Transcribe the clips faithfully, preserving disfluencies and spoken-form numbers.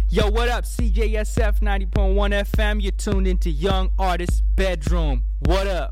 Yo, what up? C J S F ninety point one F M. You're tuned into Young Artist Bedroom. What up?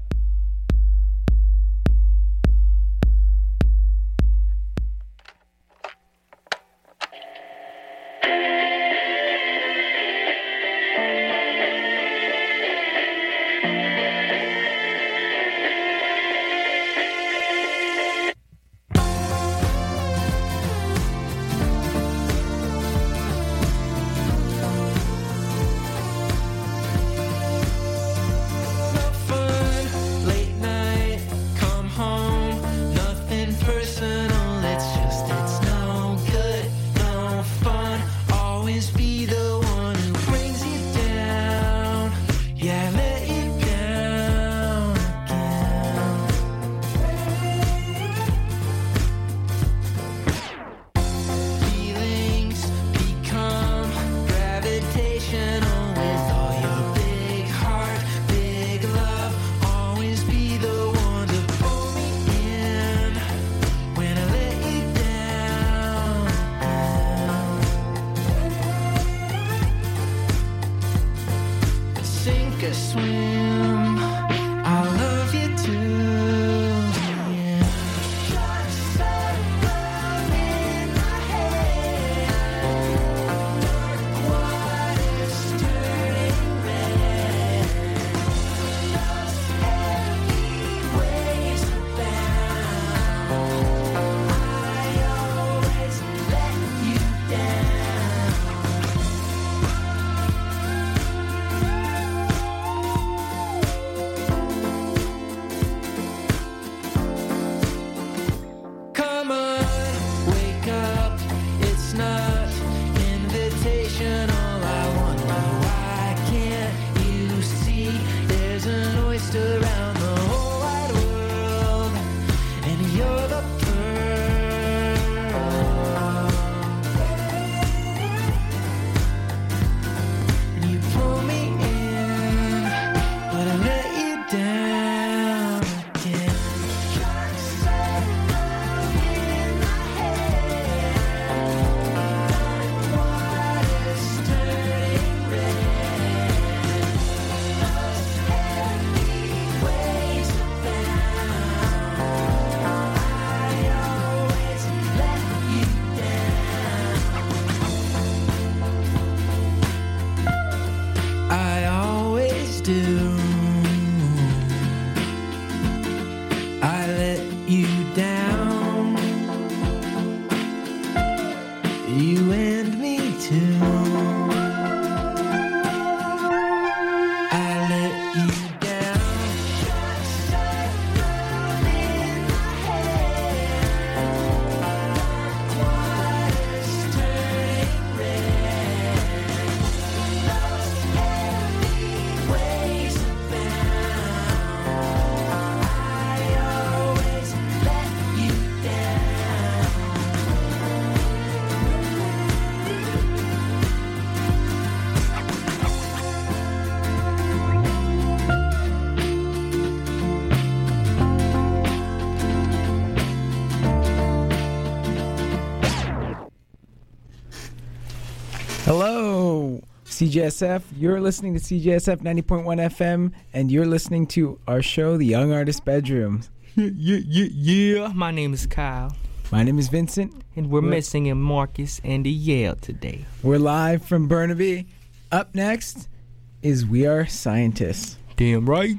Hello, C J S F. You're listening to C J S F ninety point one F M, and you're listening to our show, The Young Artist Bedroom. Yeah, yeah, yeah, yeah. My name is Kyle. My name is Vincent. And we're, we're missing in Marcus and the Yale today. We're live from Burnaby. Up next is We Are Scientists. Damn right.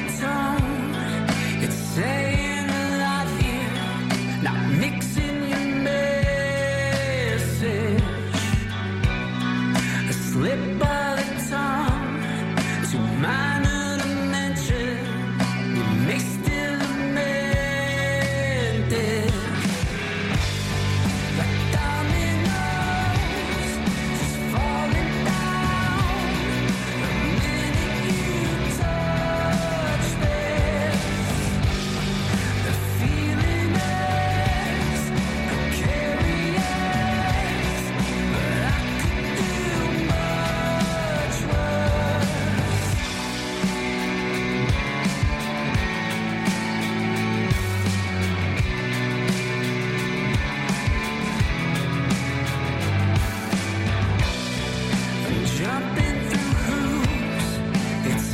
Saying a lot here, not mixing your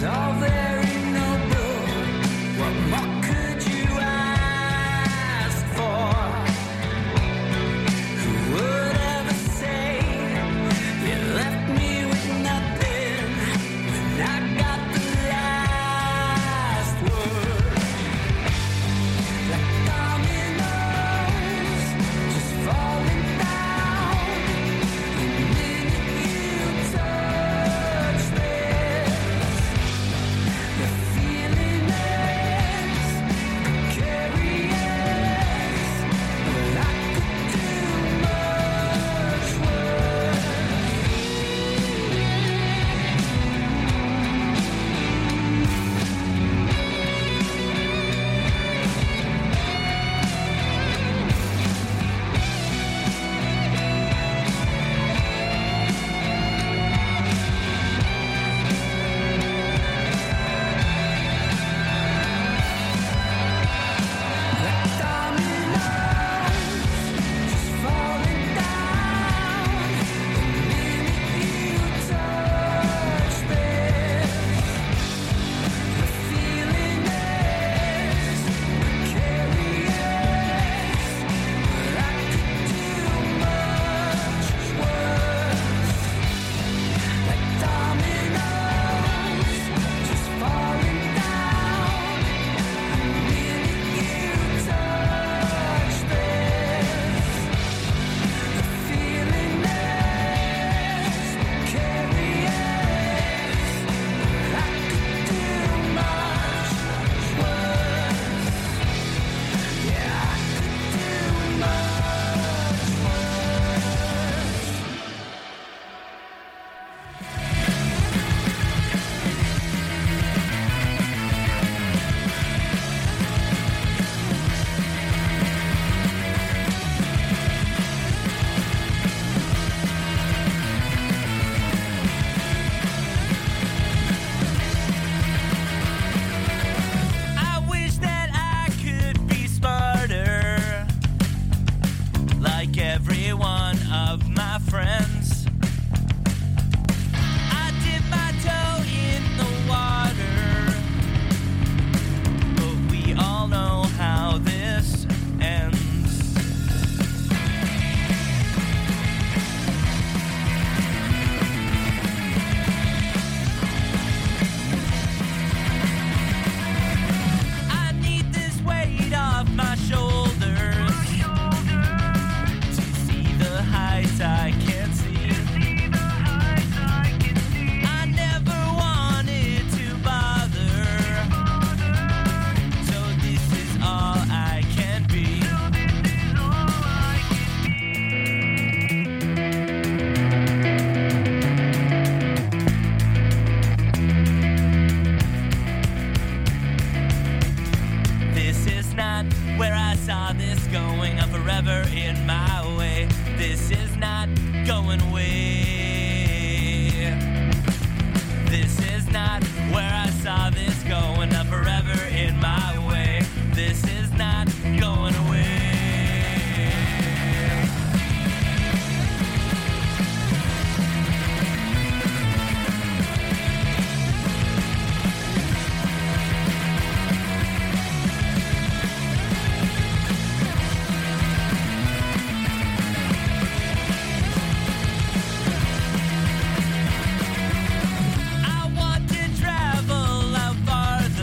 I want to travel out farther.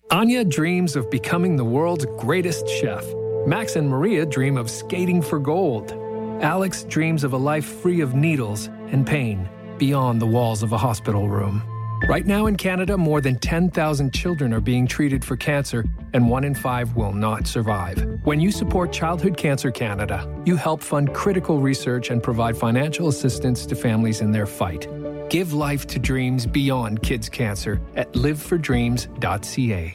Anya dreams of becoming the world's greatest chef. Max and Maria dream of skating for gold. Alex dreams of a life free of needles and pain beyond the walls of a hospital room. Right now in Canada, more than ten thousand children are being treated for cancer, and one in five will not survive. When you support Childhood Cancer Canada, you help fund critical research and provide financial assistance to families in their fight. Give life to dreams beyond kids' cancer at live for dreams dot c a.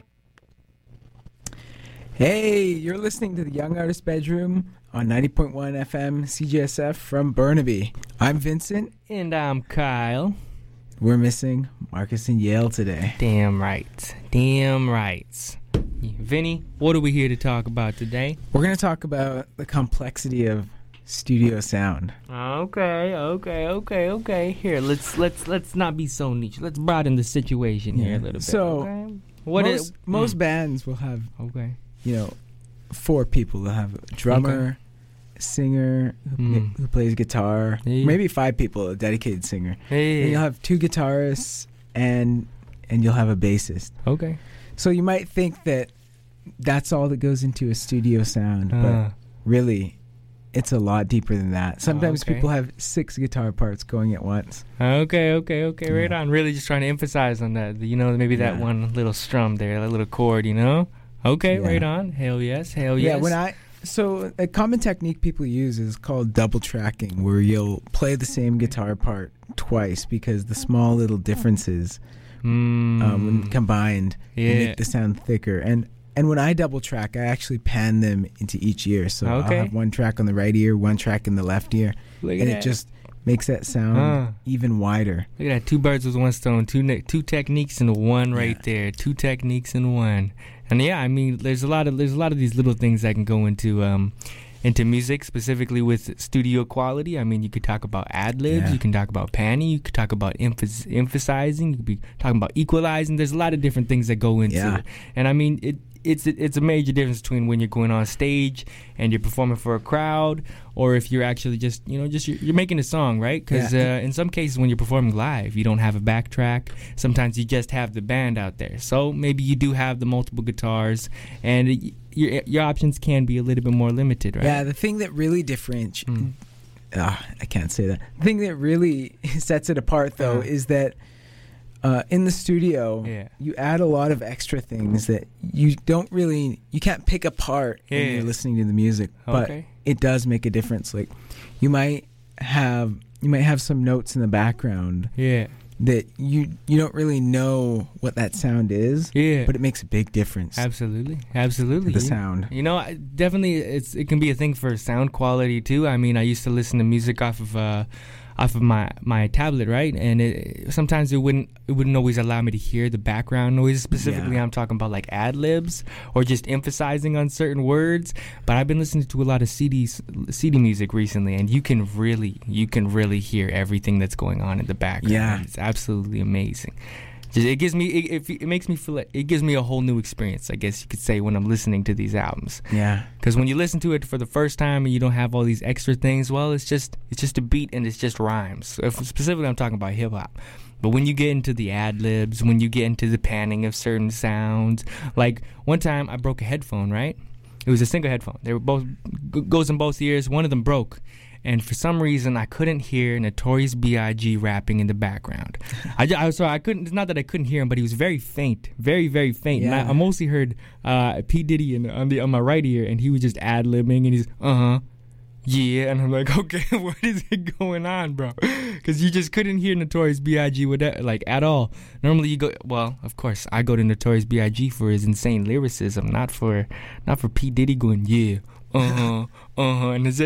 Hey, you're listening to the Young Artist Bedroom on ninety point one F M C J S F from Burnaby. I'm Vincent. And I'm Kyle. We're missing Marcus and Yale today. Damn right. Damn right. Vinny, what are we here to talk about today? We're going to talk about the complexity of studio sound. Okay, okay, okay, okay. Here, let's let's let's not be so niche. Let's broaden the situation here Yeah. a little bit. So, okay? what most, is, most mm. bands will have, Okay. you know, four people. They'll have a drummer, a singer who, Mm. who plays guitar, Yeah. maybe five people, a dedicated singer. Hey. And you'll have two guitarists and and you'll have a bassist. Okay. So you might think that that's all that goes into a studio sound, Uh. but really, it's a lot deeper than that. Sometimes okay. people have six guitar parts going at once. Okay, okay, okay. Right Yeah. on. Really just trying to emphasize on that. You know, maybe that Yeah. one little strum there, that little chord, you know? Okay, Yeah. right on. Hell yes, hell Yeah, yes. when I so a common technique people use is called double tracking, where you'll play the same guitar part twice because the small little differences, Mm. um, when combined, Yeah. make the sound thicker. And and when I double track, I actually pan them into each ear. So Okay. I'll have one track on the right ear, one track in the left ear, Look at and that. it just makes that sound Uh. even wider. Look at that. Two birds with one stone. Two ne- two techniques in one right Yeah. there. Two techniques in one. And yeah, I mean, there's a lot of there's a lot of these little things that can go into um into music, specifically with studio quality. I mean, you could talk about ad libs. Yeah. You can talk about panning. You could talk about emph- emphasizing. You could be talking about equalizing. There's a lot of different things that go into Yeah. it. And I mean, it. It's it's a major difference between when you're going on stage and you're performing for a crowd, or if you're actually just you know just you're, you're making a song, right? Because Yeah. uh, in some cases when you're performing live, you don't have a backtrack. Sometimes you just have the band out there. So maybe you do have the multiple guitars, and it, your your options can be a little bit more limited, right? Yeah, the thing that really differentiates, Mm. uh, I can't say that. The thing that really sets it apart, though, Uh-huh. is that uh, in the studio, Yeah. you add a lot of extra things that you don't really, you can't pick apart when Yeah. you're listening to the music, but Okay. it does make a difference. Like, you might have, you might have some notes in the background Yeah. that you you don't really know what that sound is, Yeah. but it makes a big difference. Absolutely, absolutely. The You- sound. You know, I- definitely, it's it can be a thing for sound quality too. I mean, I used to listen to music off of uh, off of my, my tablet, right? And it, sometimes it wouldn't it wouldn't always allow me to hear the background noise. Specifically, Yeah. I'm talking about like ad libs or just emphasizing on certain words. But I've been listening to a lot of C Ds, C D music recently, and you can really you can really hear everything that's going on in the background. Yeah. It's absolutely amazing. Just, it gives me it, it, it makes me feel like it gives me a whole new experience, I guess you could say, when I'm listening to these albums. Yeah. Because when you listen to it for the first time and you don't have all these extra things, well, it's just it's just a beat and it's just rhymes. If, specifically, I'm talking about hip hop. But when you get into the ad libs, when you get into the panning of certain sounds, like one time I broke a headphone, right? It was a single headphone. They were both g- goes in both ears. One of them broke. And for some reason, I couldn't hear Notorious B I G rapping in the background. I, ju- I so I couldn't. It's not that I couldn't hear him, but he was very faint, very very faint. Yeah. And I, I mostly heard uh, P Diddy in, on the on my right ear, and he was just ad libbing, and he's uh huh, yeah, and I'm like, okay, what is it going on, bro? Because you just couldn't hear Notorious B I G with that, like at all. Normally you go, well, of course, I go to Notorious B I G for his insane lyricism, not for not for P Diddy going yeah, uh huh, uh huh, and it's.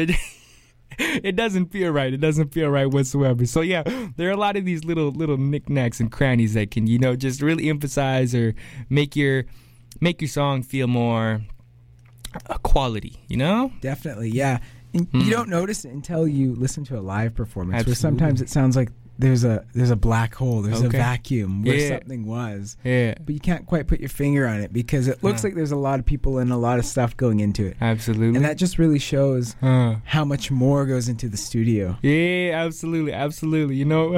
It doesn't feel right. It doesn't feel right whatsoever. So yeah, there are a lot of these little little knickknacks and crannies that can, you know, just really emphasize or make your make your song feel more uh, quality. You know? Definitely, yeah. And Mm. You don't notice it until you listen to a live performance, Absolutely. where sometimes it sounds like there's a there's a black hole, there's Okay. a vacuum where Yeah. something was. Yeah. But you can't quite put your finger on it because it looks Huh. like there's a lot of people and a lot of stuff going into it. Absolutely. And that just really shows Huh. how much more goes into the studio. Yeah, absolutely, absolutely. You know,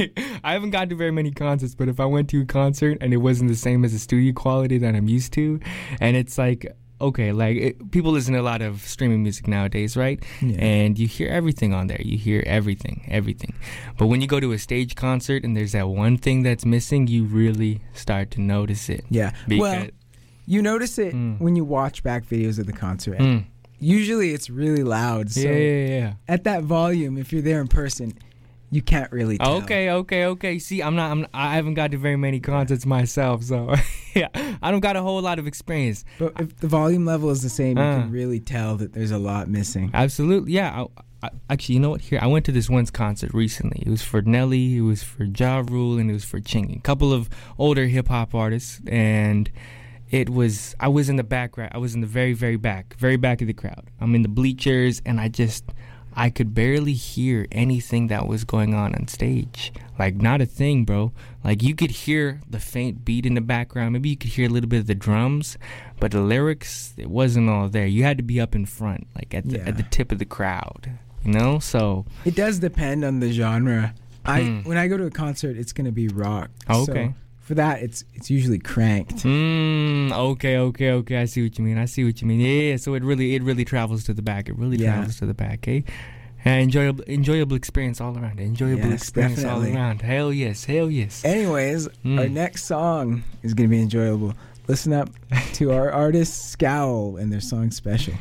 I haven't gone to very many concerts, but if I went to a concert and it wasn't the same as the studio quality that I'm used to, and it's like, okay, like it, people listen to a lot of streaming music nowadays, right? Yeah. And you hear everything on there. You hear everything, everything. But when you go to a stage concert and there's that one thing that's missing, you really start to notice it. Yeah. Because, Well, you notice it Mm. when you watch back videos of the concert. Mm. Usually it's really loud. So yeah, yeah, yeah. at that volume, if you're there in person, you can't really tell. Okay, okay, okay. See, I'm not. I'm. I haven't got to very many concerts myself, so yeah, I don't got a whole lot of experience. But if the volume level is the same, you Uh. can really tell that there's a lot missing. Absolutely, yeah. I, I, actually, you know what? Here, I went to this one concert recently. It was for Nelly, it was for Ja Rule, and it was for Chingy. A couple of older hip hop artists, and it was. I was in the background. I was in the very, very back, very back of the crowd. I'm in the bleachers, and I just. I could barely hear anything that was going on on stage. Like, not a thing, bro. Like, you could hear the faint beat in the background. Maybe you could hear a little bit of the drums, but the lyrics, it wasn't all there. You had to be up in front, like at the, Yeah. at the tip of the crowd, you know? So, It does depend on the genre. I Hmm. when I go to a concert, it's gonna be rock. Oh, So okay. for that, it's it's usually cranked. mm, okay, okay, okay. I see what you mean. I see what you mean. Yeah, yeah, so it really it really travels to the back. It really Yeah. travels to the back, eh? And enjoyable, enjoyable experience all around. Enjoyable Yes, experience definitely. all around. Hell yes, hell yes. Anyways, Mm. our next song is gonna be enjoyable. Listen up to our artist Scowl and their song Special.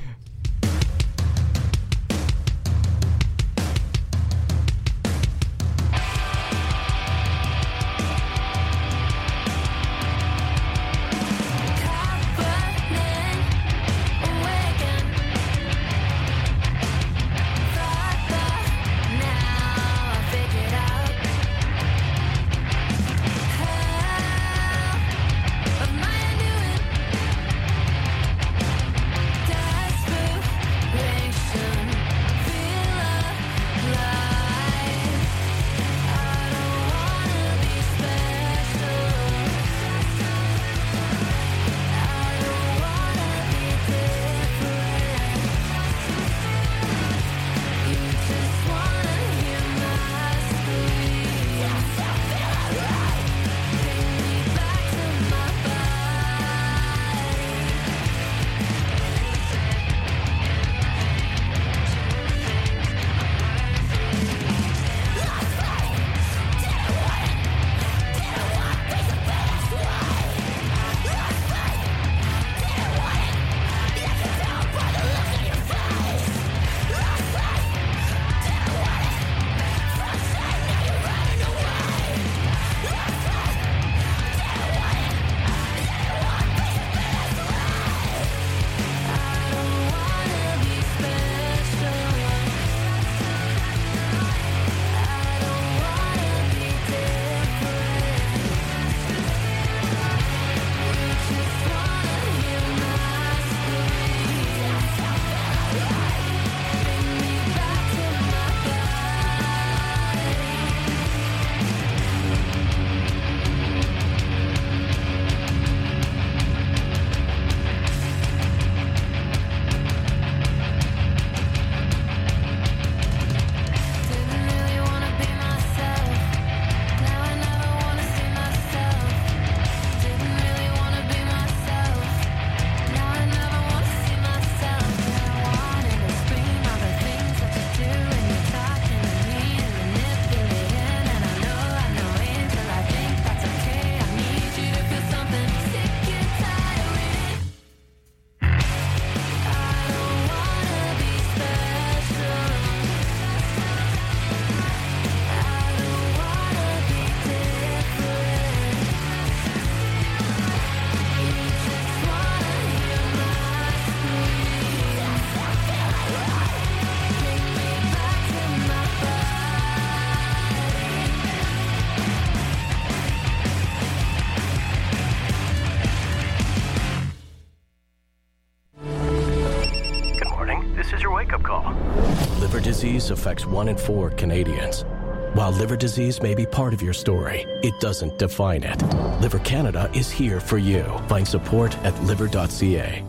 Liver disease affects one in four Canadians. While liver disease may be part of your story, it doesn't define it. Liver Canada is here for you. Find support at liver dot c a.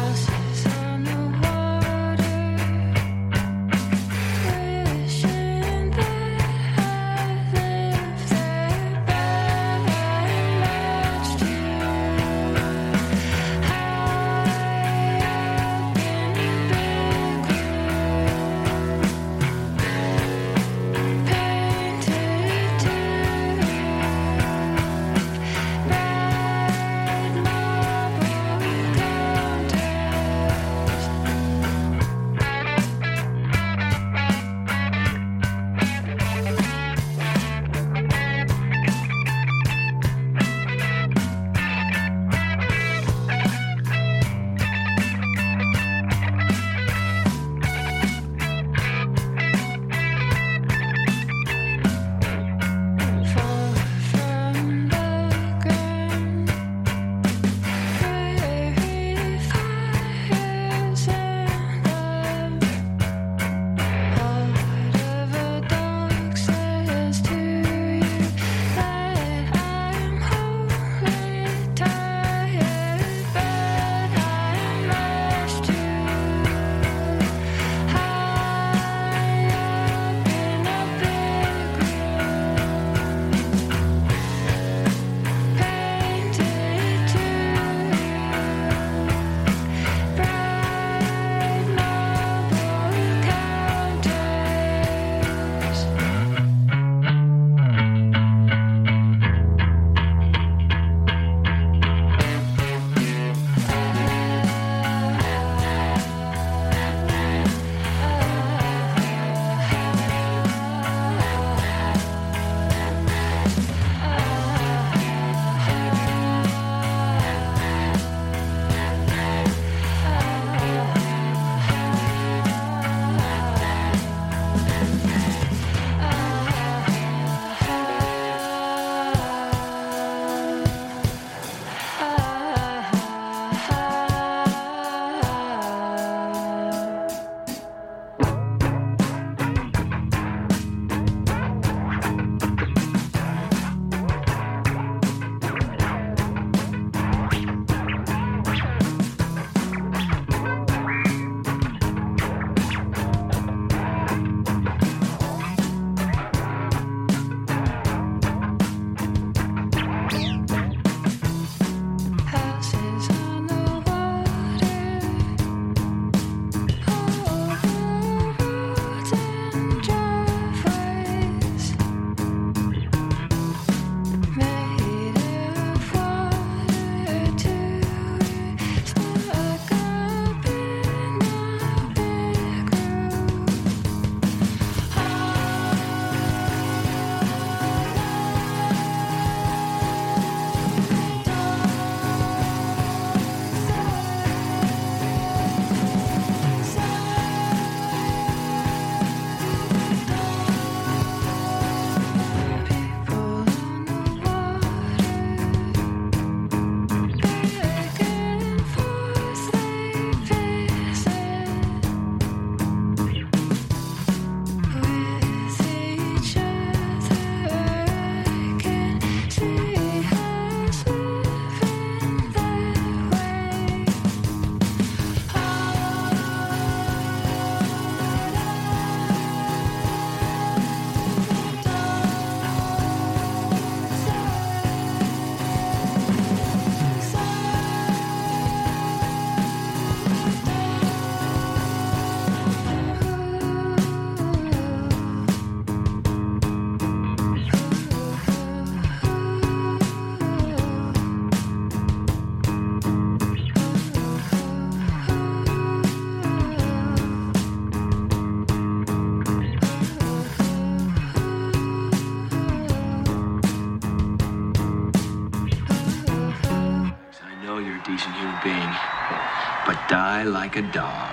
Wishing decent human being, but die like a dog.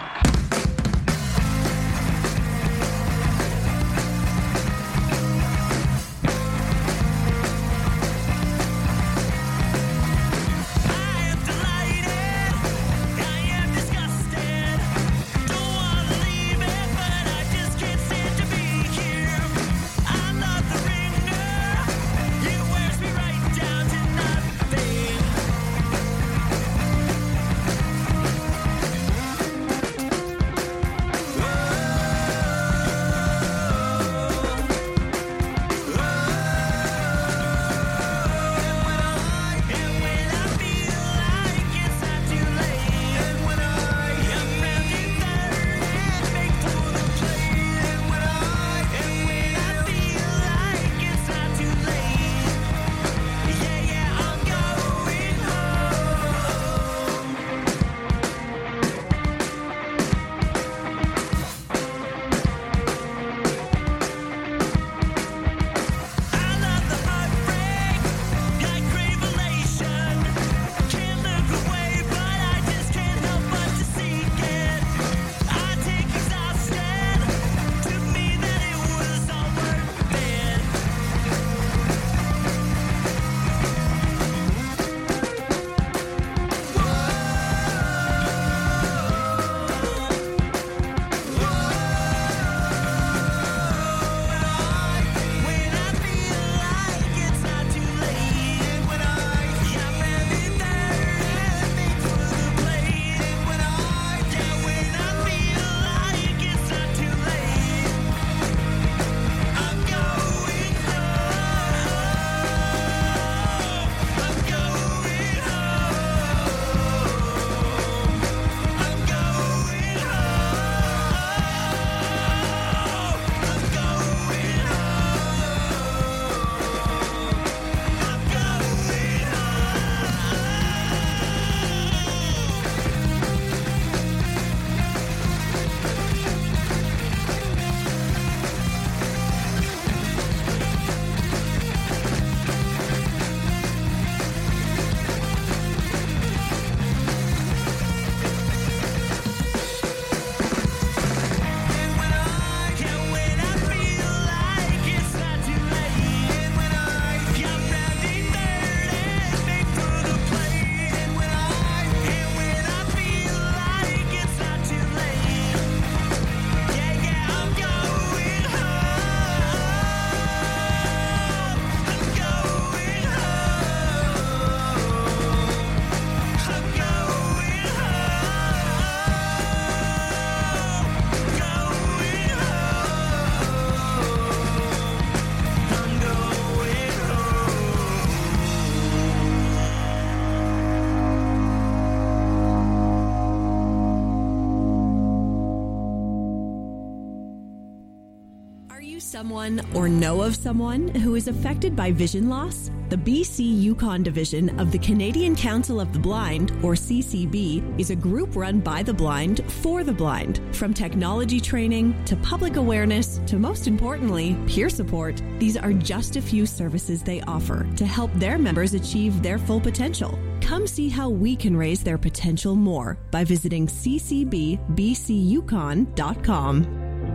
Someone or know of someone who is affected by vision loss? The B C Yukon division of the Canadian Council of the Blind, or C C B, is a group run by the blind for the blind. From technology training to public awareness to, most importantly, peer support, these are just a few services they offer to help their members achieve their full potential. Come see how we can raise their potential more by visiting c c b b c yukon dot com.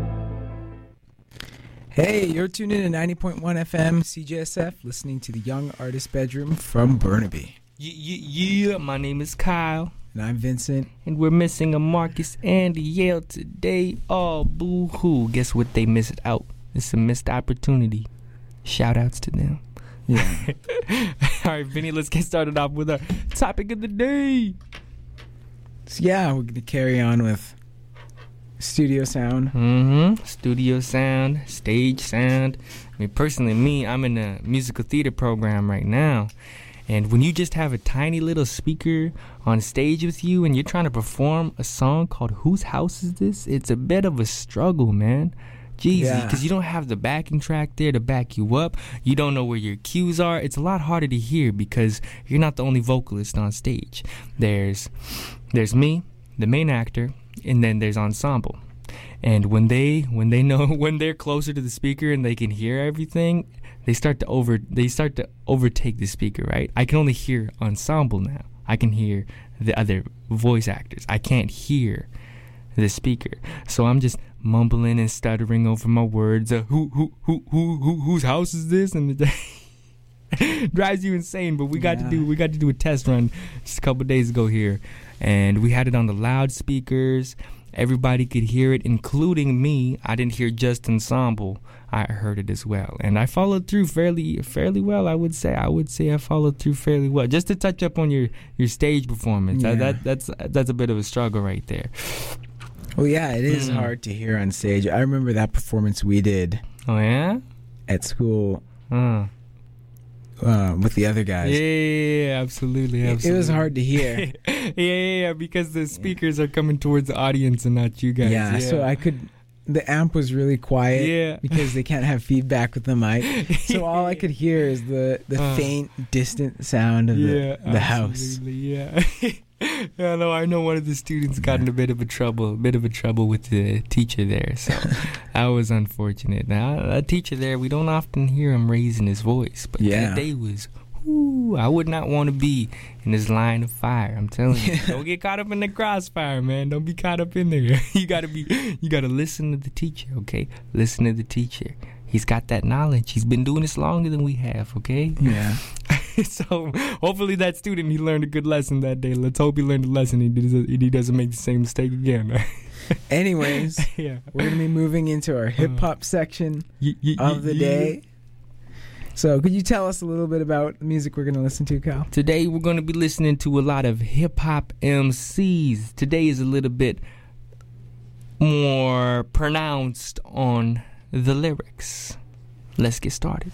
Hey, you're tuned in to ninety point one F M C J S F, listening to the Young Artist Bedroom from Burnaby. Yeah, yeah, yeah, my name is Kyle. And I'm Vincent. And we're missing a Marcus and a Yale today. Oh, boo-hoo. Guess what they missed out? It's a missed opportunity. Shout-outs to them. Yeah. All right, Vinny, let's get started off with our topic of the day. So, yeah, we're going to carry on with studio sound. Mm-hmm. Studio sound, stage sound. I mean, personally, me, I'm in a musical theater program right now. And when you just have a tiny little speaker on stage with you and you're trying to perform a song called Whose House Is This? It's a bit of a struggle, man. Jeez, because yeah. you don't have the backing track there to back you up. You don't know where your cues are. It's a lot harder to hear because you're not the only vocalist on stage. There's, there's me, the main actor, and then there's ensemble. And when they when they know when they're closer to the speaker and they can hear everything, they start to over they start to overtake the speaker, right? I can only hear ensemble now. I can hear the other voice actors. I can't hear the speaker, so I'm just mumbling and stuttering over my words. Uh, who, who, who, who, who, whose house is this? And it drives you insane. But we got yeah. to do, we got to do a test run just a couple days ago here, and we had it on the loudspeakers. Everybody could hear it, including me. I didn't hear just ensemble. I heard it as well, and I followed through fairly, fairly well. I would say, I would say I followed through fairly well. Just to touch up on your, your stage performance, yeah. that, that that's that's a bit of a struggle right there. Well, yeah, it is mm. hard to hear on stage. I remember that performance we did. Oh yeah, at school. Uh. Uh, with the other guys. Yeah, yeah, yeah, absolutely, absolutely. It was hard to hear. yeah, yeah, yeah, because the speakers yeah. are coming towards the audience and not you guys. Yeah, yeah, so I could, the amp was really quiet yeah. because they can't have feedback with the mic. So all I could hear is the, the uh, faint, distant sound of yeah, the, the house. Yeah, yeah, no, I know one of the students got yeah. in a bit of a trouble, a bit of a trouble with the teacher there, so that was unfortunate. Now, that teacher there, we don't often hear him raising his voice, but yeah. that day was, whoo, I would not want to be in this line of fire. I'm telling you, don't get caught up in the crossfire, man. Don't be caught up in there. you gotta be, you gotta listen to the teacher, okay? Listen to the teacher. He's got that knowledge. He's been doing this longer than we have, okay? Yeah. So hopefully that student, he learned a good lesson that day. Let's hope he learned a lesson. He, does, he doesn't make the same mistake again. Anyways, yeah. we're going to be moving into our hip-hop uh, section y- y- of the y- day. So could you tell us a little bit about the music we're going to listen to, Cal? Today we're going to be listening to a lot of hip-hop M Cs. Today is a little bit more pronounced on the lyrics. Let's get started.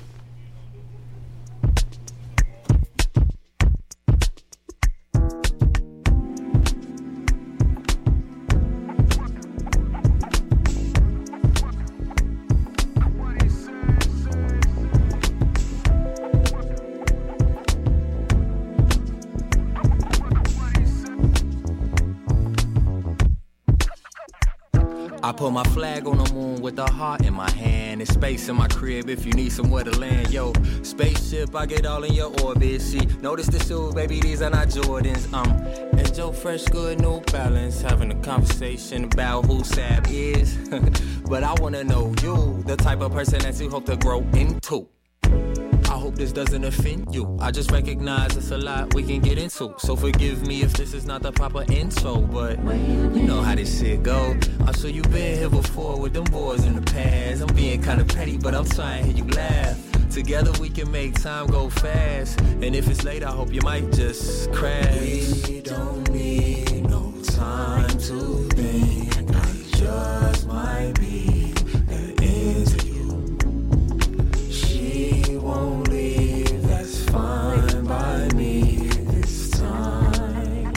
I put my flag on the moon with a heart in my hand. It's space in my crib if you need somewhere to land. Yo, spaceship, I get all in your orbit. See, notice the shoes, baby, these are not Jordans. Um, and Joe Fresh, good, New Balance. Having a conversation about who Sab is. But I wanna know you, the type of person that you hope to grow into. I hope this doesn't offend you. I just recognize it's a lot we can get into. So forgive me if this is not the proper intro, but you know how this shit go. I'm sure you've been here before with them boys in the past. I'm being kinda petty, but I'm trying to hear you laugh. Together we can make time go fast. And if it's late, I hope you might just crash. We don't need no time to think. I just might be the end to you. She won't leave, that's fine by me this time.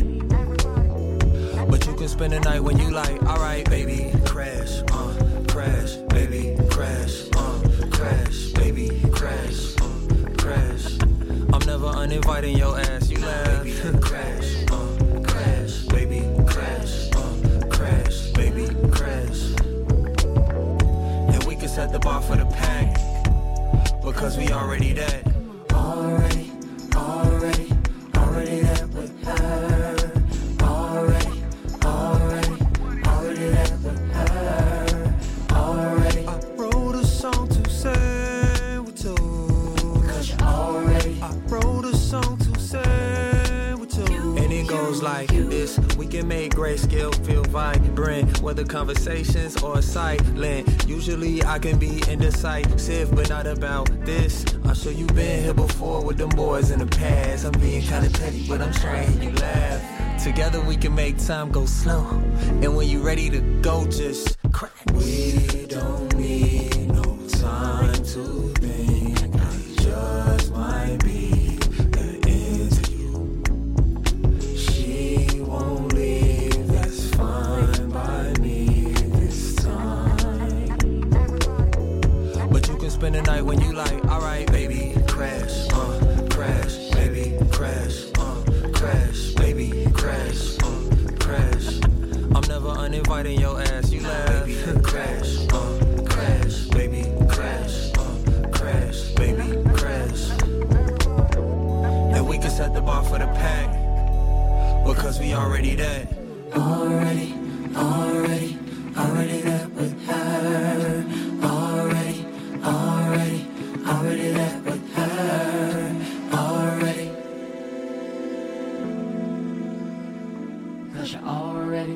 But you can spend the night when you like, alright baby, crash, uh, crash, baby, crash, uh, crash, baby, crash, uh, crash. I'm never uninviting your ass, you laugh, baby, crash, uh, crash, baby, crash, uh, crash, baby, crash. And we can set the bar for the pack, because we already dead. Already, already, already there with her. Already, already, already there with her. Already. I wrote a song to say with you. Because you're already. I wrote a song to say with you. And it goes like this. We can make grayscale feel vibrant, whether conversations or silent. Usually I can be indecisive, but not about this. I'm sure you've been here before with them boys in the past. I'm being kinda petty, but I'm trying to hear you laugh. Together we can make time go slow, and when you're ready to go, just crack. We don't need no time to think. I just might be the end to you. She won't leave, that's fine by me this time. But you can spend the night when you like, alright baby, crash, uh, crash, baby, crash, uh, crash, baby, crash, uh, crash. I'm never uninviting your ass, you laugh, baby, crash, uh, crash. cause we already there. Already, already, already there with her. Already, already, already there with her. Already. Cause you're already.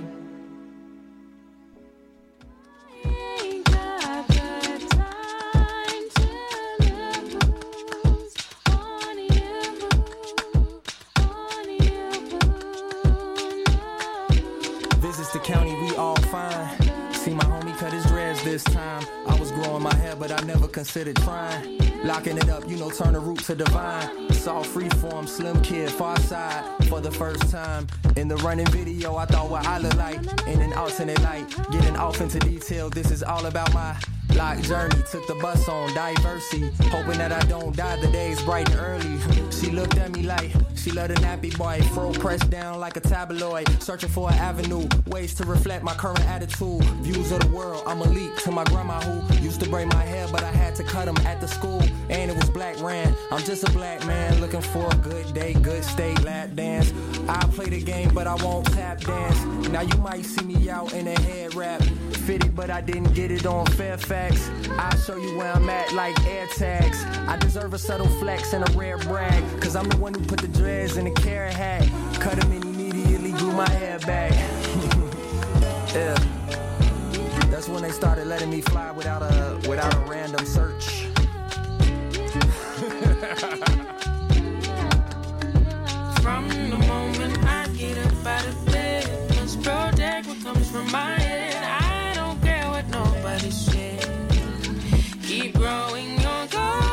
The county, we all fine. See my homie cut his dreads this time. I was growing my hair, but I never considered trying. Locking it up, you know, turn the root to divine. Saw freeform, slim kid, far side. For the first time in the running video, I thought what I look like in an alternate light. Getting off into detail, this is all about my life journey. Took the bus on diversity, hoping that I don't die. The day's bright and early. She looked at me like she loved a nappy boy, fro pressed down like a tabloid. Searching for an avenue, ways to reflect my current attitude. Views of the world, I'm a leak to my grandma who used to braid my hair, but I had to cut them at the school. And it was black ran. I'm just a black man looking for a good day, good state, lap dance. I play the game, but I won't tap dance. Now you might see me out in a head wrap. Fitted, but I didn't get it on Fairfax. I'll show you where I'm at like air tags. I deserve a subtle flex and a rare brag, cause I'm the one who put the dreads in a carrot hat. Cut them and immediately grew my hair back. Yeah. That's when they started letting me fly without a without a random search. From the moment I get up out of bed, must protect what comes from my head. I don't care what nobody said. Keep growing your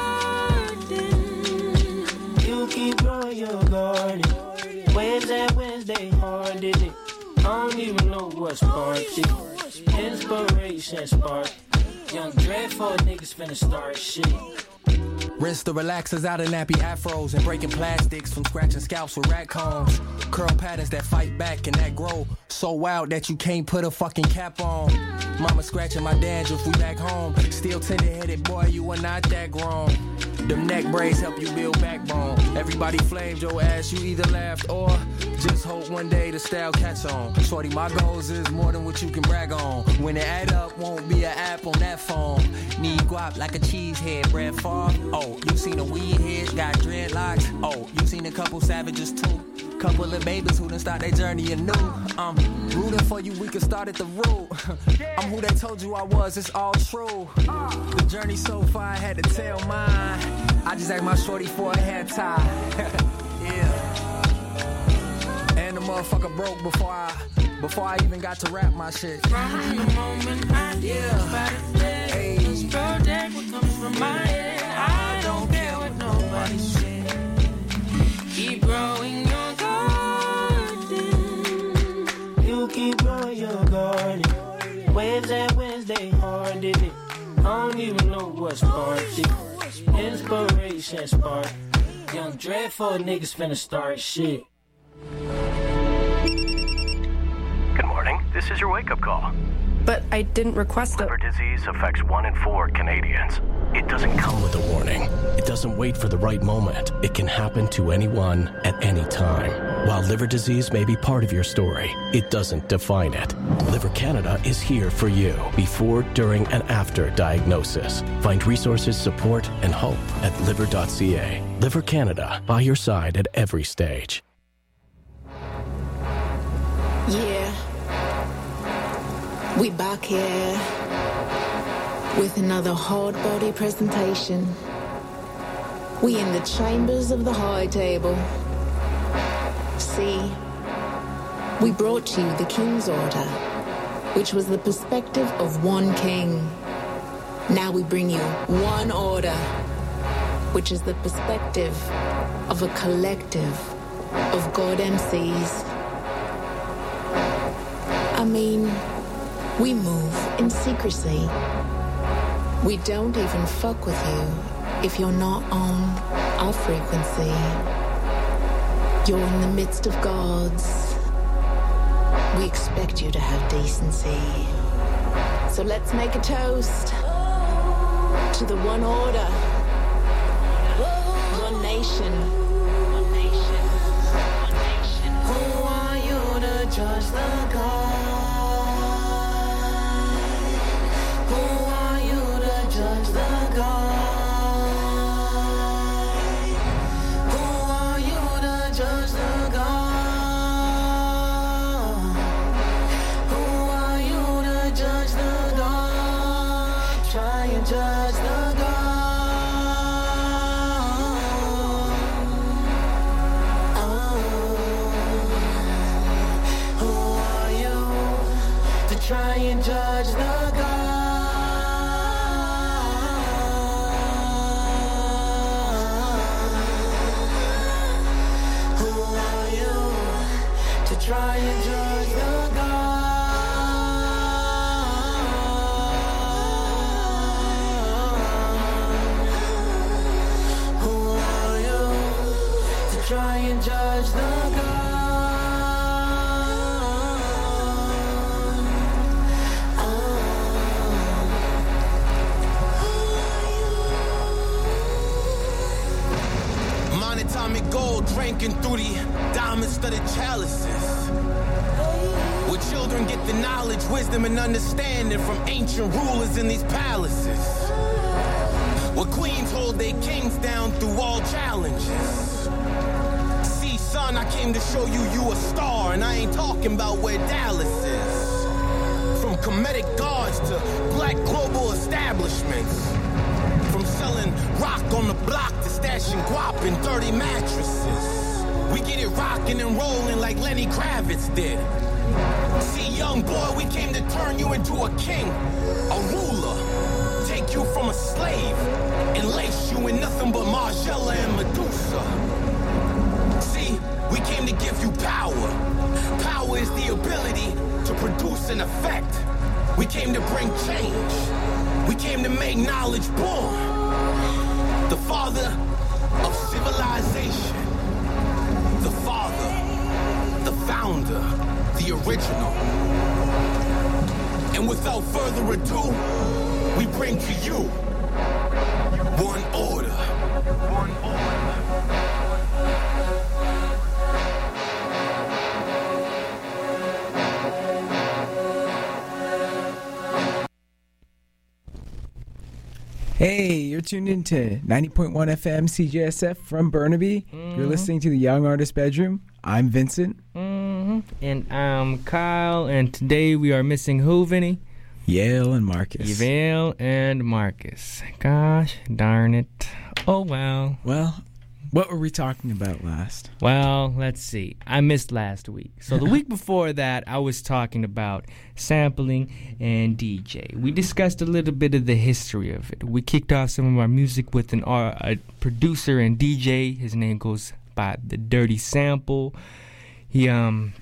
garden. You keep growing your garden. Where's that Wednesday hard, is it? I don't even know what sparked it. Inspiration spark. Young dreadful niggas finna start shit. Rinse the relaxers out of nappy afros and breaking plastics from scratching scalps with rat combs. Curl patterns that fight back and that grow so wild that you can't put a fucking cap on. Mama scratching my dandruff, we back home. Still tender-headed, boy, you are not that grown. Them neck braids help you build backbone. Everybody flamed your ass, you either laughed or just hope one day the style catch on. Shorty, my goals is more than what you can brag on. When it add up, won't be an app on that phone. Need guap like a cheesehead, Brad Favre. Oh, you seen a weed head, got dreadlocks. Oh, you seen a couple savages too. Couple of babies who done start their journey anew. I'm rooting for you, we can start at the root. I'm who they told you I was, it's all true. The journey so far, I had to tell mine. I just asked my shorty for a hair tie. Yeah. And the motherfucker broke before I before I even got to rap my shit. From the moment I get up out of bed, hey. Just protect what comes from my head. I don't care what nobody said. Keep growing your garden. You keep growing your garden. Where's that Wednesday hard, is it? I don't even know what sparked it. Inspiration spark. Young dreadful niggas finna start shit. Good morning. This is your wake-up call. But I didn't request it. Liver disease affects one in four Canadians. It doesn't come with a warning. It doesn't wait for the right moment. It can happen to anyone at any time. While liver disease may be part of your story, it doesn't define it. Liver Canada is here for you before, during, and after diagnosis. Find resources, support, and hope at liver dot c a. Liver Canada, by your side at every stage. Yeah. We back here with another hard body presentation. We in the chambers of the high table. See, we brought you the King's Order, which was the perspective of one king. Now we bring you one order, which is the perspective of a collective of God M Cs. I mean, we move in secrecy. We don't even fuck with you if you're not on our frequency. You're in the midst of gods. We expect you to have decency. So let's make a toast to the one order, one nation. One nation. One nation. Who are you try and judge the God. Who are you to try and judge the God? Monatomic gold drinking through the diamond-studded chalices, where children get the knowledge, wisdom, and understanding from ancient rulers in these palaces, where queens hold their kings down through all challenges. See, son, I came to show you you a star, and I ain't talking about where Dallas is. From comedic guards to black global establishments, from selling rock on the block to stashing guap in dirty mattresses. We get it rocking and rolling like Lenny Kravitz did. See, young boy, we came to turn you into a king, a ruler, take you from a slave, and lace you in nothing but Margiela and Medusa. See, we came to give you power. Power is the ability to produce an effect. We came to bring change. We came to make knowledge born. The father of civilization. The father, the founder, the original. And without further ado, we bring to you one order. One order. Hey, you're tuned into ninety point one F M C J S F from Burnaby. Mm-hmm. You're listening to the Young Artist Bedroom. I'm Vincent. Mm-hmm. And I'm Kyle. And today we are missing who, Vinny? Yale and Marcus. Yale and Marcus. Gosh darn it. Oh, well. Well, what were we talking about last? Well, let's see. I missed last week. So the week before that, I was talking about sampling and D J. We discussed a little bit of the history of it. We kicked off some of our music with an uh, a producer and D J. His name goes by The Dirty Sample. He um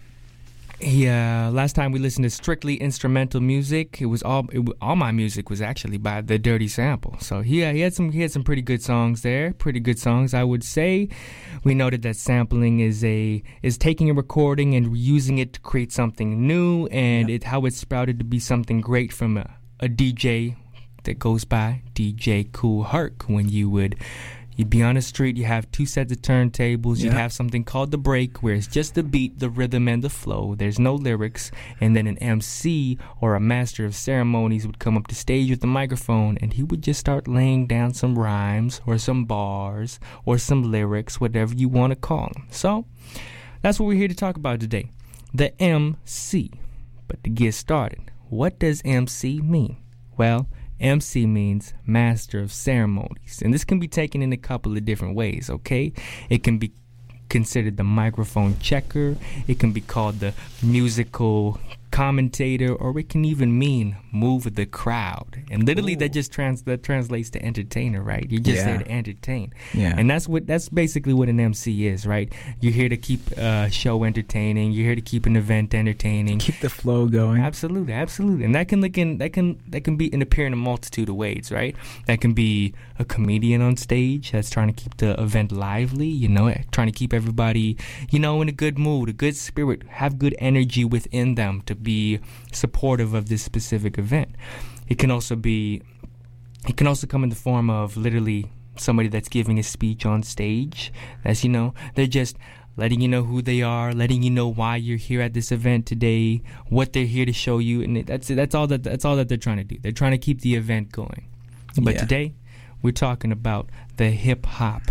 he uh last time we listened to strictly instrumental music. It was all it, all my music was actually by The Dirty Sample. So he uh, he had some he had some pretty good songs there. Pretty good songs, I would say. We noted that sampling is a is taking a recording and reusing it to create something new, and yep. it how it sprouted to be something great from a, a D J that goes by D J Kool Herc. When you would You'd be on the street, you have two sets of turntables, you'd yeah. have something called the break, where it's just the beat, the rhythm, and the flow. There's no lyrics, and then an M C or a master of ceremonies would come up to stage with the microphone, and he would just start laying down some rhymes, or some bars, or some lyrics, whatever you want to call them. So, that's what we're here to talk about today, the M C. But to get started, what does M C mean? Well, M C means Master of Ceremonies, and this can be taken in a couple of different ways, okay? It can be considered the microphone checker, it can be called the musical commentator, or it can even mean move the crowd. And literally Ooh. that just trans that translates to entertainer, right? You're just yeah. there to entertain. Yeah. And that's what that's basically what an M C is, right? You're here to keep a show entertaining, you're here to keep an event entertaining. Keep the flow going. Absolutely, absolutely. And that can look in that can that can be and appear in a multitude of ways, right? That can be a comedian on stage that's trying to keep the event lively, you know, trying to keep everybody, you know, in a good mood, a good spirit, have good energy within them to be supportive of this specific event. It can also be it can also come in the form of literally somebody that's giving a speech on stage. That's, you know, they're just letting you know who they are, letting you know why you're here at this event today, what they're here to show you, and that's that's all that that's all that they're trying to do. They're trying to keep the event going. But yeah. today we're talking about the hip hop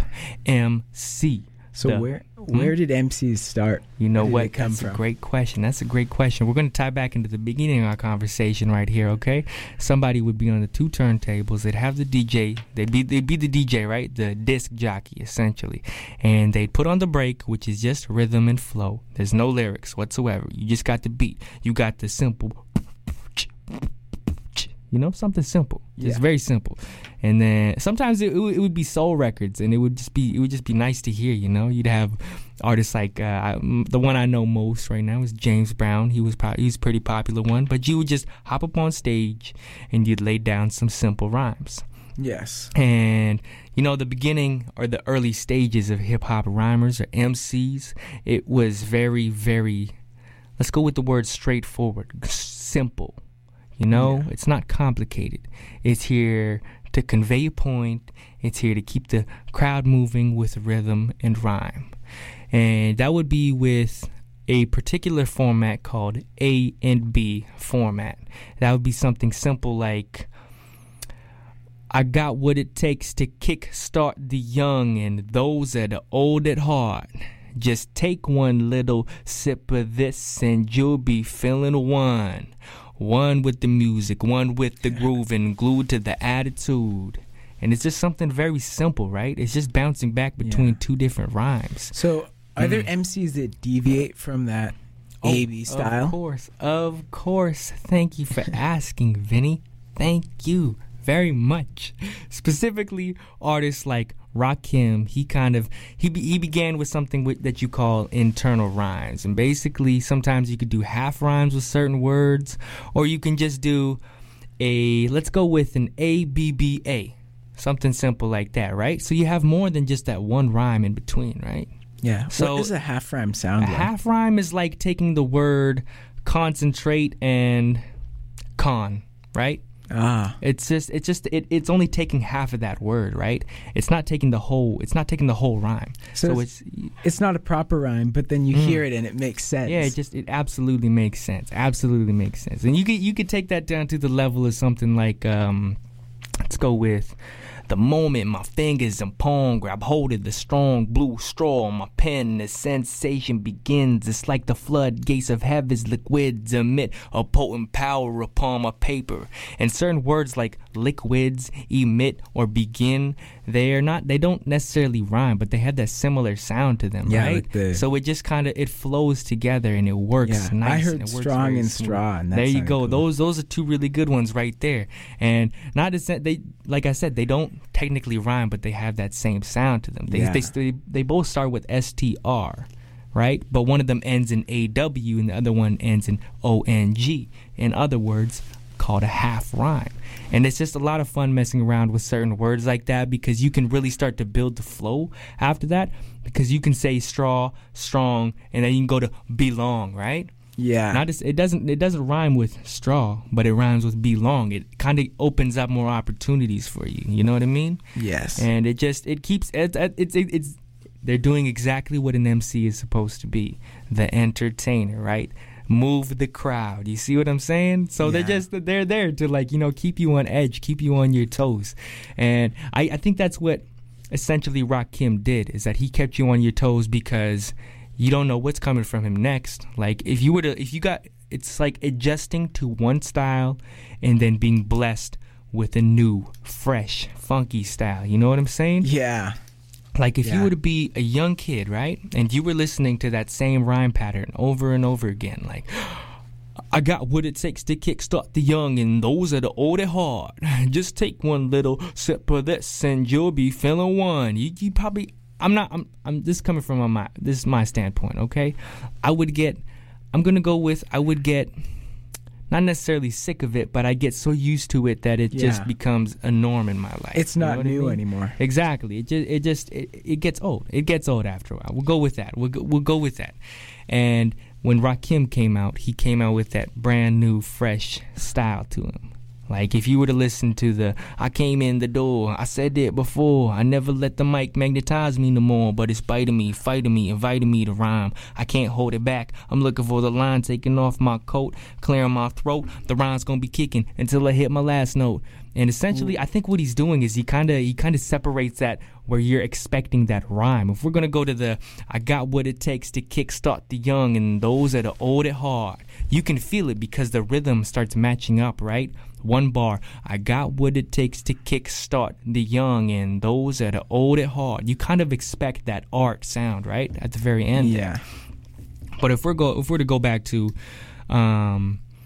M C. So the, where where hmm? did M Cs start? You know where what? That's from? a great question. That's a great question. We're going to tie back into the beginning of our conversation right here, okay? Somebody would be on the two turntables. They'd have the D J. They'd be, they'd be the D J, right? The disc jockey, essentially. And they'd put on the break, which is just rhythm and flow. There's no lyrics whatsoever. You just got the beat. You got the simple You know, something simple, just Yeah. very simple. And then sometimes it, it, would, it would be soul records, and it would just be it would just be nice to hear. You know, you'd have artists like uh, I- the one I know most right now is James Brown. He was probably he's a pretty popular one, but you would just hop up on stage and you'd lay down some simple rhymes. Yes. And you know, the beginning or the early stages of hip hop rhymers or M Cs, it was very, very. Let's go with the word straightforward, simple. You know, Yeah. it's not complicated. It's here to convey a point. It's here to keep the crowd moving with rhythm and rhyme. And that would be with a particular format called A and B format. That would be something simple like, I got what it takes to kick start the young and those that are old at heart. Just take one little sip of this and you'll be feeling one. One with the music, one with the groove, and glued to the attitude. And it's just something very simple, right? It's just bouncing back between Yeah. two different rhymes. So, are there Mm. M Cs that deviate from that A B style? Of course, of course. Thank you for asking, Vinny. Thank you very much. Specifically, artists like Rakim, he kind of he be, he began with something with, that you call internal rhymes, and basically sometimes you could do half rhymes with certain words, or you can just do a let's go with an A B B A, something simple like that, right? So you have more than just that one rhyme in between, right? Yeah. So what does a half rhyme sound a like? half rhyme is like taking the word concentrate and con, right? Ah. It's just it's just it, it's only taking half of that word, right? It's not taking the whole it's not taking the whole rhyme. So, So, it's, it's it's not a proper rhyme, but then you Mm. hear it and it makes sense. yeah, it just it absolutely makes sense. Absolutely makes sense. And you could you could take that down to the level of something like um let's go with the moment my fingers and palm grab hold of the strong blue straw on my pen, the sensation begins. It's like the floodgates of heaven's liquids emit a potent power upon my paper. And certain words like liquids, emit, or begin, they're not they don't necessarily rhyme, but they have that similar sound to them, Yeah, right? like the- so it just kind of it flows together and it works Yeah, nice. I heard and it works strong very and smooth. straw, and that there you sounded go. cool. Those those are two really good ones right there. And not as they like I said, they don't technically rhyme, but they have that same sound to them. They Yeah. they, they they both start with S T R, right? But one of them ends in A W and the other one ends in O N G. In other words, called a half rhyme. And it's just a lot of fun messing around with certain words like that because you can really start to build the flow after that because you can say straw, strong, and then you can go to belong, right? Yeah. Not just, it doesn't it doesn't rhyme with straw, but it rhymes with belong. It kind of opens up more opportunities for you. You know what I mean? Yes. And it just it keeps it, it, it's it, it's they're doing exactly what an M C is supposed to be, the entertainer, right? Move the crowd. You see what I'm saying? So Yeah. they're just they're there to like, you know, keep you on edge, keep you on your toes. And I, I think that's what essentially Rakim did, is that he kept you on your toes because you don't know what's coming from him next. Like if you were to if you got it's like adjusting to one style and then being blessed with a new, fresh, funky style. You know what I'm saying? Yeah. Like if Yeah. you were to be a young kid, right? And you were listening to that same rhyme pattern over and over again, like I got what it takes to kickstart the young, and those are the old at heart. Just take one little sip of this, and you'll be feeling one. You, you probably, I'm not, I'm, I'm. This is coming from my, this is my standpoint, okay? I would get, I'm gonna go with, I would get, not necessarily sick of it, but I get so used to it that it Yeah. just becomes a norm in my life. It's You know not what I new mean? anymore. Exactly. It just, it just, it, it gets old. It gets old after a while. We'll go with that. We'll go, we'll go with that. And when Rakim came out, he came out with that brand new, fresh style to him. Like if you were to listen to the I came in the door, I said it before, I never let the mic magnetize me no more, but it's biting me, fighting me, inviting me to rhyme. I can't hold it back. I'm looking for the line, taking off my coat, clearing my throat. The rhyme's gonna be kicking until I hit my last note. And essentially, I think what he's doing is he kind of he kind of separates that where you're expecting that rhyme. If we're gonna go to the I got what it takes to kickstart the young and those that are old at heart, you can feel it because the rhythm starts matching up, right? One bar, I got what it takes to kickstart the young and those that are old at heart. You kind of expect that art sound, right, at the very end. Yeah. But if we're go if we're to go back to, um,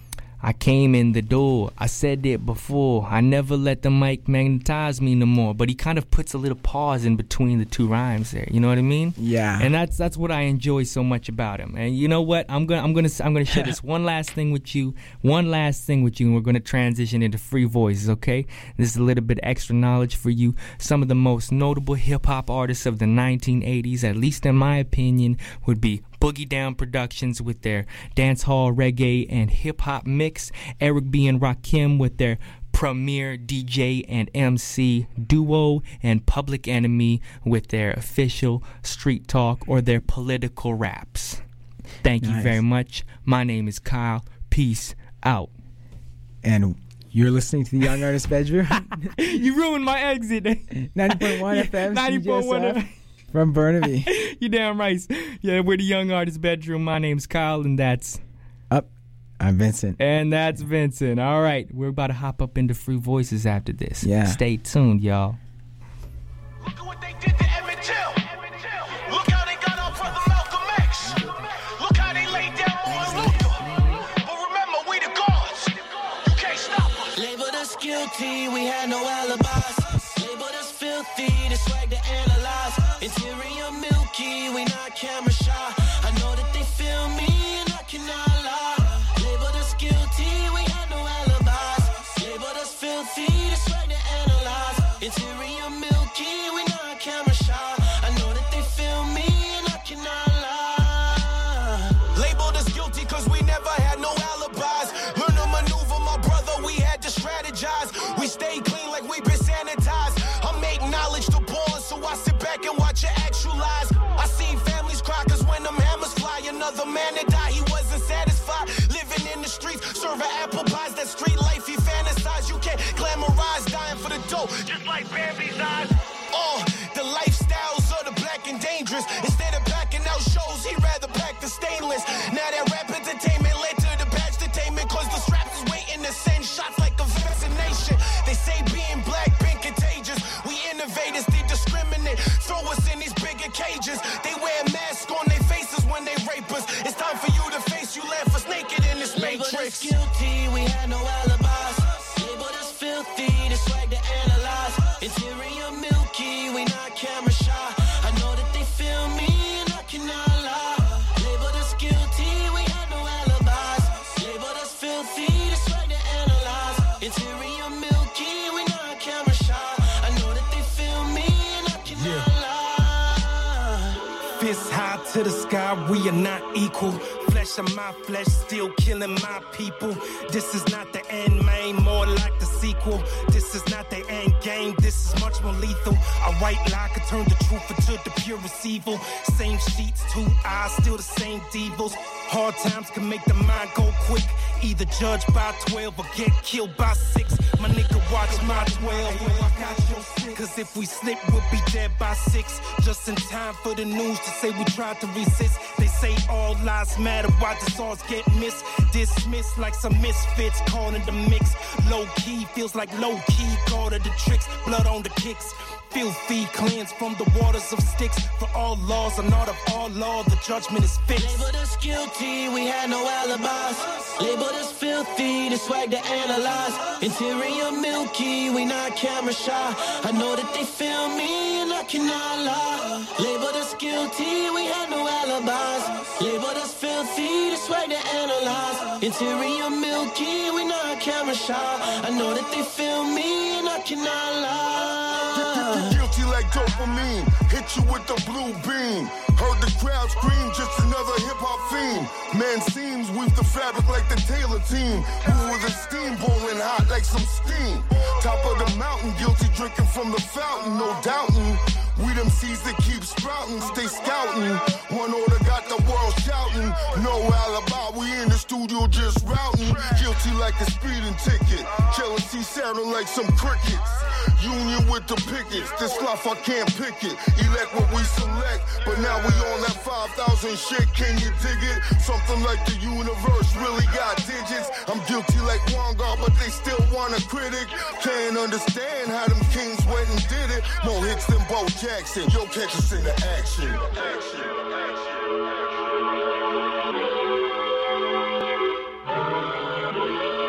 I came in the door. I said it before. I never let the mic magnetize me no more. But he kind of puts a little pause in between the two rhymes there. You know what I mean? Yeah. And that's that's what I enjoy so much about him. And you know what? I'm gonna I'm gonna I'm gonna share this one last thing with you. One last thing with you, and we're gonna transition into Free Voices. Okay? This is a little bit extra knowledge for you. Some of the most notable hip hop artists of the nineteen eighties, at least in my opinion, would be Boogie Down Productions with their dancehall, reggae, and hip-hop mix. Eric B. and Rakim with their premier D J and M C duo. And Public Enemy with their official street talk or their political raps. Thank nice. you very much. My name is Kyle. Peace out. And you're listening to the Young Artist Bedroom. You ruined my exit. ninety point one F M. ninety point one F M. From Burnaby. You damn right. Yeah, we're the Young Artist Bedroom. My name's Kyle, and that's... Up. I'm Vincent. And that's Vincent. All right, we're about to hop up into Free Voices after this. Yeah. Stay tuned, y'all. Look at what they did to Emmett Till. Look how they got our brother Malcolm X. Look how they laid down Martin Luther. But remember, we the gods. You can't stop us. Labeled us guilty, we had no alibis. Labeled us filthy, the swag to analyze. Interior milky, we not camera shy. I know that they feel me and I cannot lie. Labeled us guilty, we had no alibis. Labeled us filthy, the swag to analyze. Interior milky, we not camera shy. I know that they feel me and I cannot lie. Labeled us guilty cause we never had no alibis. Learn to maneuver, my brother, we had to strategize. We stayed clean like we been sanitized. I make knowledge to born, so I sit back and watch it actualize. I seen families cry cause when them hammers fly, another man that died, he wasn't satisfied. Living in the streets, serving apple pies, that street life he fantasized. You can't glamorize dying for the dough, just like Bambi's eyes. Oh, the lifestyles of the black and dangerous. Instead of backing out shows, he'd rather pack the stainless. Now that rap entertainment led to the badge detainment, cause the straps is waiting to send shots like a vaccination. They say being black been contagious. We innovators, they discriminate, throw us in these bigger cages. They wear masks on their faces when they rape us. It's time for you to face, you left us naked in this matrix. Labeled us guilty, we had no alibis. Labeled us filthy, the swag to analyze. Interior milky, we not camera shy. I know that they feel me and I cannot lie. Labeled us guilty, we had no alibis. Labeled us filthy, the swag to analyze. Interior milky, we not camera shy. I know that they feel me and I cannot lie. Fists high to the sky, we are not equal. Flesh of my flesh, still killing my people. This is not the end, man, more like the sequel. This is not the end game, this is much more lethal. A white lie could turn the truth into the purest evil. Same sheets, two eyes, still the same devils. Hard times can make the mind go quick. Either judge by twelve or get killed by six. My nigga, watch my twelve. Cause if we slip, we'll be dead by six. Just in time for the news to say we tried to resist. They say all lives matter, why the songs get missed? Dismissed like some misfits, caught in the mix. Low key, feels like low key, guard of the tricks. Blood on the kicks. Filthy, cleansed from the waters of sticks. For all laws and not of all law, the judgment is fixed. Labeled us guilty, we had no alibis. Labeled us filthy, the swag to analyze. Interior milky, we not camera shy. I know that they feel me and I cannot lie. Labeled us guilty, we had no alibis. Labeled us filthy, the swag to analyze. Interior milky, we not camera shy. I know that they feel me and I cannot lie. Guilty like dopamine, hit you with the blue beam. Heard the crowd scream, just another hip-hop fiend. Man seems weave the fabric like the Taylor team. Move with a steam boiling hot like some steam. Top of the mountain, guilty drinking from the fountain, no doubting. We them seeds that keep sprouting, stay scouting. One order got the world shouting. No alibi, we in the studio just routing. Guilty like a speeding ticket. Jealousy sounding like some crickets. Union with the pickets. This life I can't pick it. Elect what we select. But now we on that five thousand shit. Can you dig it? Something like the universe really got digits. I'm guilty like Wonga, but they still want a critic. Can't understand how them kings went and did it. More hits than Bo Jackson. Yo, catch us in the action. action, action.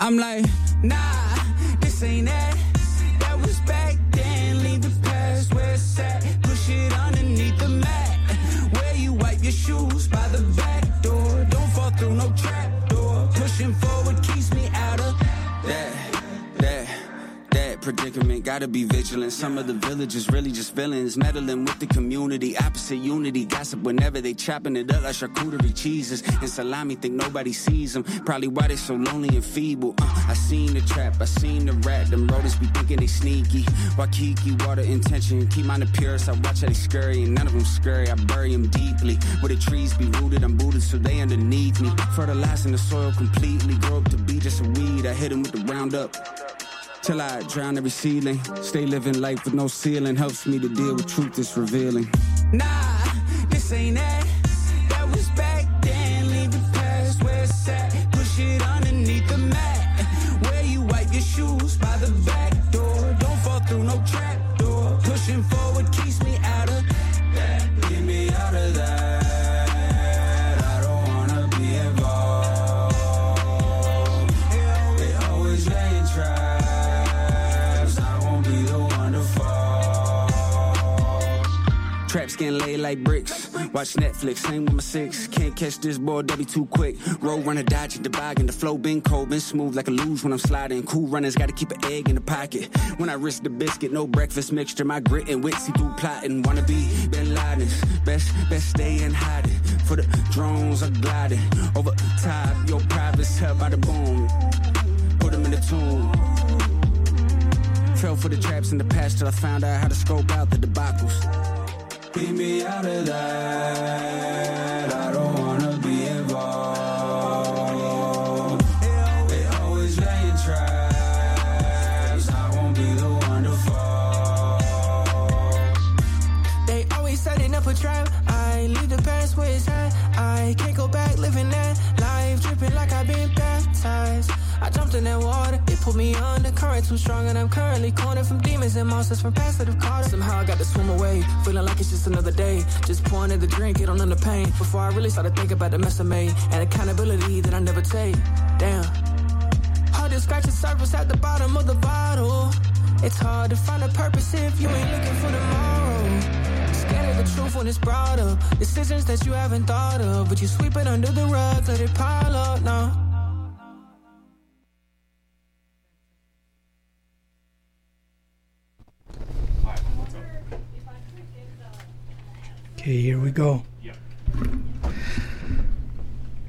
I'm like, nah, this ain't that. That was back then. Leave the past where it's at. Push it underneath the mat. Where you wipe your shoes by the back door. Don't fall through no trap door. Pushing forward keeps me out of that, that. That predicament, gotta be vigilant. Some of the villagers really just villains, meddling with the community, opposite unity, gossip whenever they chopping it up like charcuterie cheeses and salami. Think nobody sees them, probably why they so lonely and feeble. uh, I seen the trap, I seen the rat, them rodents be thinking they sneaky. Waikiki, water intention, keep mine purest. I watch how they scurry, and none of them scurry. I bury them deeply, where the trees be rooted, I'm booted so they underneath me. Fertilizing the soil completely, grow up to be just a weed. I hit them with the Roundup till I drown every ceiling. Stay living life with no ceiling, helps me to deal with truth that's revealing. Nah, this ain't that. That was back then. Leave the past where it's at. Push it underneath the mat. Where you wipe your shoes by the back door. Don't fall through no trap door. Pushing forward keeps me out of that. Get me out of that. I don't wanna be involved. They always laying traps. Traps getting laid like bricks. Watch Netflix, same with my six. Can't catch this boy, W too quick. Roll runner, dodging the boggin. The flow been cold, been smooth like a luge when I'm sliding. Cool runners, gotta keep an egg in the pocket. When I risk the biscuit, no breakfast mixture. My grit and wit see through plotting. Wanna be Bin Laden's. Best, best stay in hiding. For the drones are gliding. Over top, your private's held by the boom. Put them in the tomb. Fell for the traps in the past till I found out how to scope out the debacles. Keep me out of that. I don't wanna be involved. They always laying traps. I won't be the one to fall. They always setting up a trap. I leave the past where it's at. I can't go back living that life, dripping like I've been baptized. I jumped in that water, it pulled me under. Current too strong and I'm currently cornered from demons and monsters from past that have caught us. Somehow I got to swim away, feeling like it's just another day. Just pouring in the drink, it don't end the pain. Before I really started thinking about the mess I made and accountability that I never take. Damn. Hard to scratch the surface at the bottom of the bottle. It's hard to find a purpose if you ain't looking for tomorrow. Scared of the truth when it's brought up. Decisions that you haven't thought of, but you sweep it under the rug, let it pile up now. Okay, here we go.